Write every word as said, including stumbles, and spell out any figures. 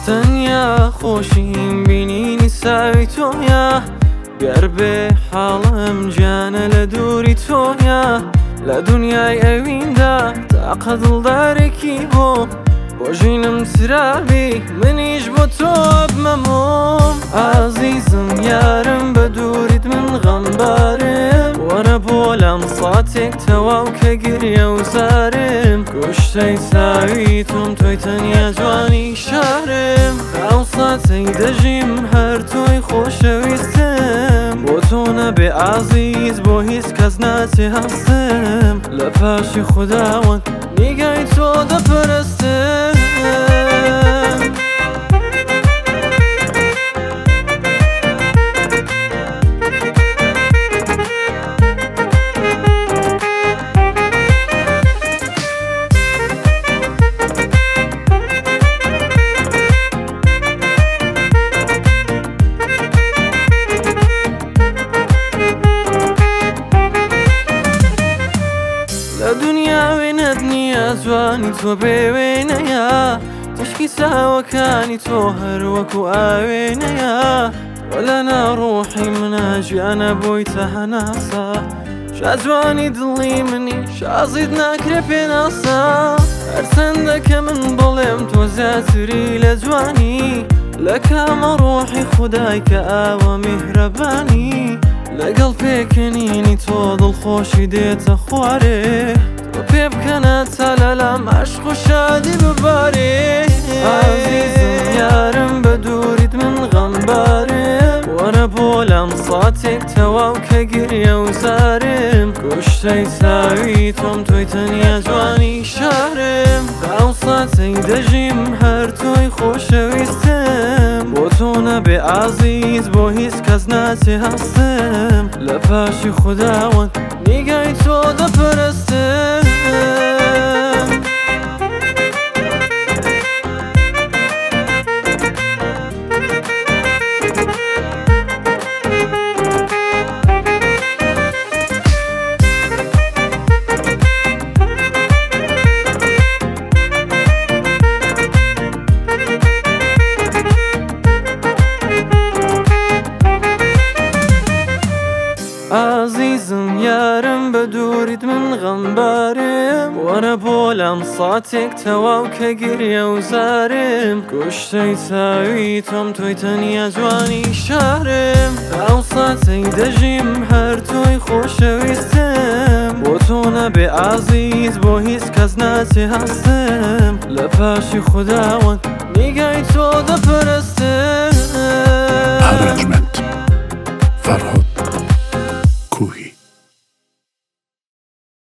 تەنیا خۆشیم بینینی ساوی تۆیە گەر بێ حاڵم گیانە لە دووری تۆیە لە دونیای ئەویندا تاقە دڵدارێکی بۆ بۆ ژینم سرابی منیش بۆ تۆ بمەمۆم ئازیزم یارم بە دووریت من غەمبارم وەرە بۆ لەم ساتێک تەواو کە گریە و زارم گۆشتەی چاوی تۆم تۆی تەنیا جوانی شارم ئەو ساتەی دەژیم هەر تۆی خۆشەویستم بۆ تۆ نەبێ ئازیز بۆ هیچ کەس ناچێ هەستم لە پاشی خوداوەند نیگای تۆ دەپەرستم لە دنیا وێنەت نییە جوانی تۆ بێ وێنەیە تشکی چاوەکانی تۆ هەر وەکو ئاوێنەیە وە لە ناڕۆحی منە ژیانە بۆی تە هەناسە شاجوانی دڵی منی شازیت ناکرێ پێناسە هەرچەندە کە من بڵێم تۆ زیاتری لە جوانی لە کامە ڕۆحی خودای کە ئاوە میهرەبانی لەگەڵ پێکەنینی تۆ دڵخۆشی دێتە خوارێ تۆ پێ بکەنە تا لەلام عەشق و شادی ببارێ ئازیزم یارم بە دووریت من غەمبارم وەرە بۆ لەم ساتێک تەواو کە گریە و زارم گۆشتەی چاوی تۆم تۆی تەنیا جوانی شارم ئەو ساتەی دەژیم هەر تۆی خۆشەویستم بۆ تۆ نەبێ ئازیز بۆ هیچ کەس ناچێ هەستم لە پاشی خوداوەند نیگای تۆ دەپەرستم ئازیزم یارم بە دووریت من غەمبارم وەرە بۆ لەم ساتێک تەواو کە گریە و زارم گۆشتەی چاوی تۆم تۆی تەنیا جوانی شارم ئەو ساتەی دەژیم هەر تۆی خۆشەویستم بۆ تۆ نەبێ ئازیز بۆ هیچ کەس ناچێ هەستم لە پاشی خوداوەند نیگای تۆ دەپەرستم